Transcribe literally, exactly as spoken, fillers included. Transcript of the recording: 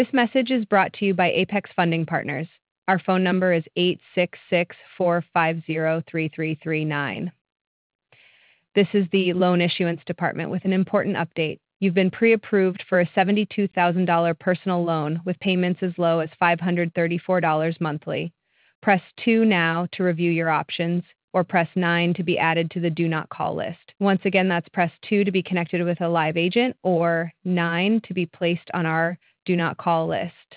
This message is brought to you by Apex Funding Partners. Our phone number is eight six six, four five zero, three three three nine. This is the Loan Issuance Department with an important update. You've been pre-approved for a seventy-two thousand dollars personal loan with payments as low as five hundred thirty-four dollars monthly. Press two now to review your options, or press nine to be added to the Do Not Call list. Once again, that's press two to be connected with a live agent, or nine to be placed on our Do Not Call list.